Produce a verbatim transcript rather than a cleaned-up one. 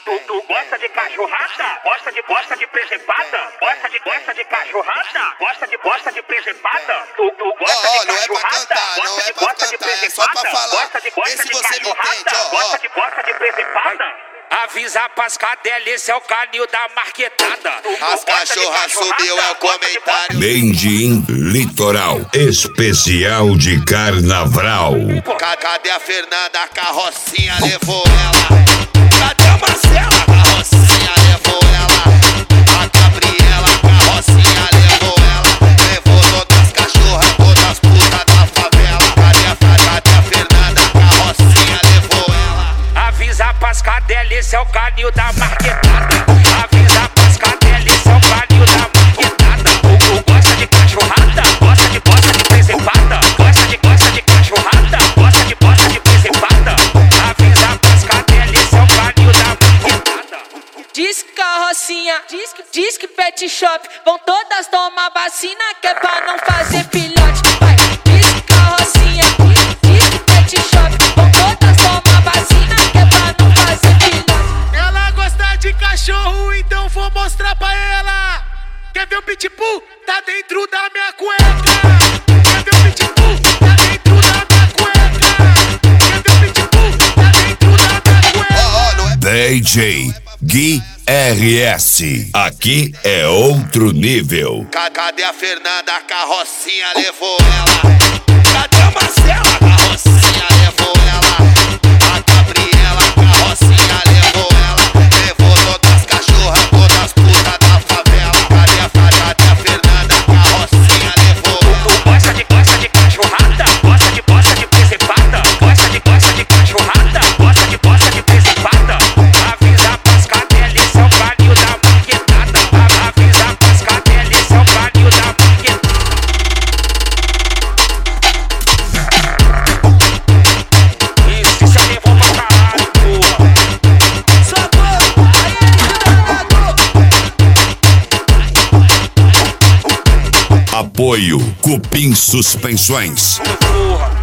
Tu, tu gosta de cachorrada? Gosta de gosta de presepada? Gosta de gosta de cachorrada? Gosta de gosta de presepada? Tu, tu gosta oh, de não é pra cachorrada? cantar, não é pra cantar, é só pra falar. Gosta de gosta Vê se de você me cachorrada? entende, ó. Gosta de gosta de presepada? Avisa pras cadelas, esse é o canil da marquetada. As cachorras subiu, é o comentário. Mendim Litoral, especial de carnaval. Cadê a Fernanda? A carrocinha levou ela. Cadê a Marcela? A carrocinha levou ela. A Gabriela, a carrocinha levou ela. Levou todas as cachorras, todas as putas da favela. Cadê a, cadê a Fernanda? A carrocinha levou ela. Avisa pras cadelas, esse é o canil da marquetada. Avisa pras cadelas, esse é o canil da marquetada. Tu, tu gosta de cachorrada? Gosta de gosta de presepada? Gosta de gosta de cachorrada? Gosta de gosta de presepada? Avisa pras cadelas, esse é o canil da marquetada. Diz que carrocinha, diz que, diz que pet shop, vão todas tomar vacina que é pra não fazer filhote. Vai, diz que carrocinha, diz que pet shop, vão todas tomar vacina que é pra não fazer filhote. Ela gosta de cachorro, então vou mostrar pra ela. Quer ver o pitbull? Tá dentro da minha cueca. Quer ver o pitbull? Tá dentro da minha cueca. Quer ver o pitbull? Tá dentro da minha cueca. D J Gui R S, aqui é outro nível. Cadê a Fernanda? A carrocinha levou ela. Cadê a Marcela? A carrocinha levou ela. A Gabriela, a carrocinha levou ela. Levou todas as cachorras, todas as putas da favela. Cadê a, cadê a Fernanda? A carrocinha levou ela. Tu gosta de gosta de cachorrada? Gosta de gosta de presepada? Gosta de gosta de cachorrada? Gosta de gosta de presepada? Avisa pras cadelas, esse é o canil da marquetada. Avisa pras cadelas, esse é o canil da marquetada. Isso, isso é levou pra caralho, porra. Apoio Cupim Suspensões. Porra.